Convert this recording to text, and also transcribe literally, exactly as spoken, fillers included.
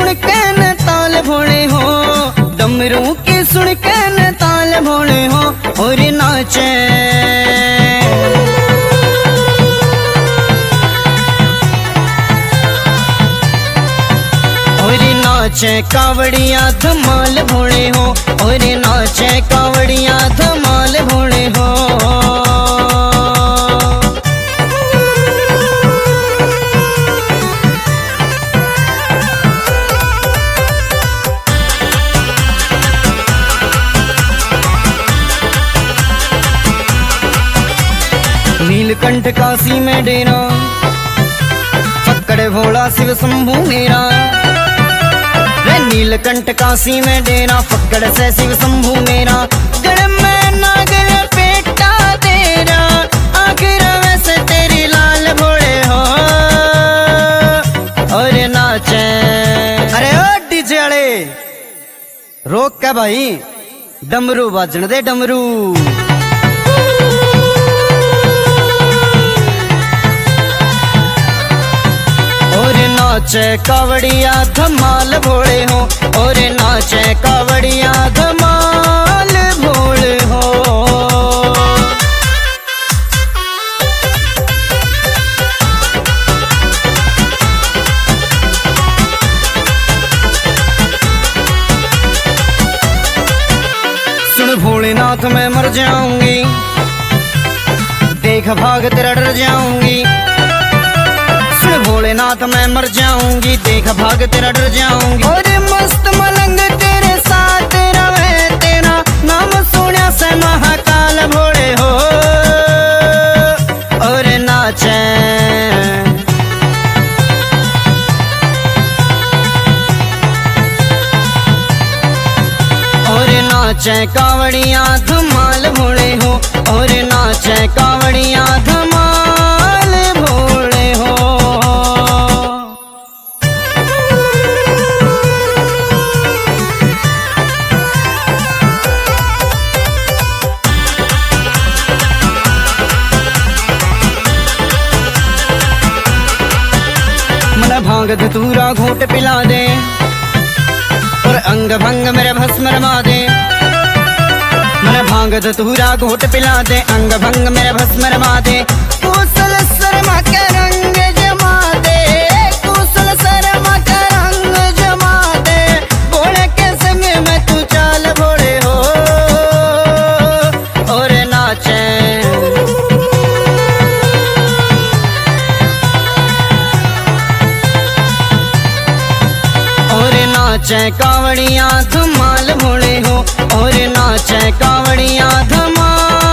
सुन के न ताल भोले हो, डमरू की सुन के न ताल भोले हो और नाचे। और नाचे कावड़िया धमाल भोले हो, और नाचे कावड़िया धमाल भोले हो। नीलकंठ काशी में डेरा, फक्कड़ भोला शिव शंभू मेरा। रे नीलकंठ काशी में डेरा, फक्कड़ से शिव शंभू मेरा। गड़ में नागर पेटा तेरा, आखिर वैसे तेरी लाल भोले हो और नाचे। अरे ओ डीजे वाले रोक के भाई, डमरू बाजन दे डमरू। और नाचे कावड़िया धमाल भोले हो, और नाचे कावड़िया धमाल भोले हो। सुन भोलेनाथ मैं मर जाऊंगी, देख भाग तेरा डर जाऊंगी। भोलेनाथ मैं मर जाऊंगी, देख भाग तेरा डर जाऊंगी। और मस्त मलंग तेरे साथ रवे, तेरा नाम सुना से महाकाल भोले हो और नाचे। और नाचे कावड़िया धमाल भोले हो, और नाचे कावड़िया धमाल भोले हो। भांग धतूरा घोट पिला दे, और अंग भंग मेरे भस्म रमा दे। मन भांग धतूरा घोट पिला दे, अंग भंग मेरे भस्म रमा दे। कुशल शर्मा के रंग जमा दे, कुशल शर्मा के रंग जमा दे। भोले के संग में तू चाल भोले हो और नाचे। नाचे कावड़िया धमाल भोले हो, और नाचे कावड़िया धमाल।